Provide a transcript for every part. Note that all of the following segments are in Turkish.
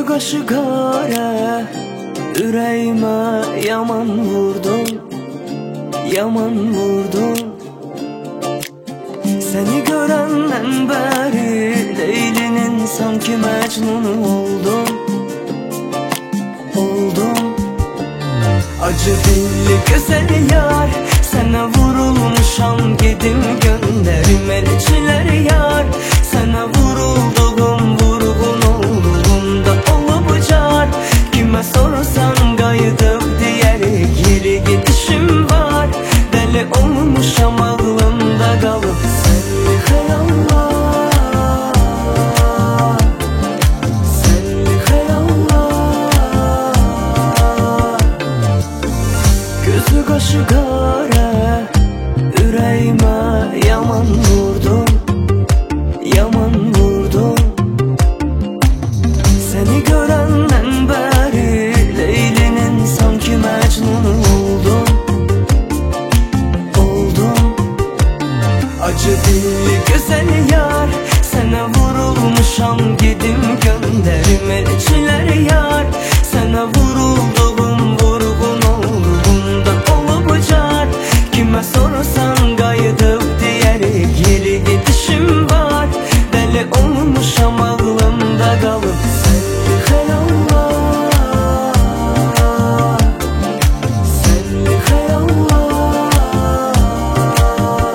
qaşı qara, ürəyimə yaman vurdun, yaman vurdun. Seni görəndən bəri Leylinin sanki Məcnunu oldum, oldum. Acı dilli güzel yar, sana vurulmuşam, gedim gönderim elçiler yar. Sana vurulduğum, vurgun olduğumda olup car. Kime sorsan qayıdıb deyər, geri gidişim var. Deli olmuşam, ağlımda qalıb sənli xəyallar, sənli xəyallar. Gözü qaşı qara, ürəyimə yaman vurdun, yaman vurdun. Seni görəndən bəri Leylinin sanki Məcnunu oldum, oldum. Acı dilli güzel yar, sana vurulmuşam, gedim gönderim elçiler yar. Sana vurulduğum, vurgun olduğumda olup car. Kime sorsan qayıdıb deyər, geri gidişim var. Deli olmuşam, ağlımda qalıb sənli xəyallar, sənli xəyallar.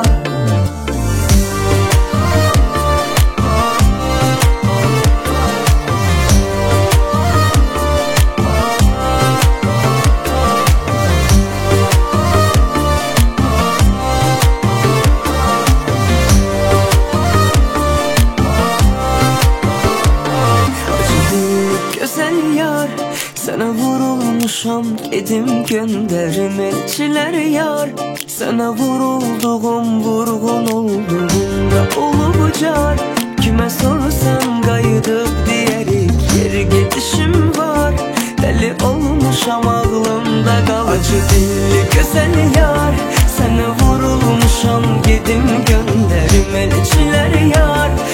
Güzel yar, sana vurulmuşam, gedim gönderim elçiler yar. Sana vurulduğum, vurgun olduğumda olup car. Kime sorsan qayıdıb deyər, geri gidişim var. Deli olmuşam, ağlımda qalıb acı dilli güzel yar. Sana vurulmuşam, gedim gönderim elçiler yar.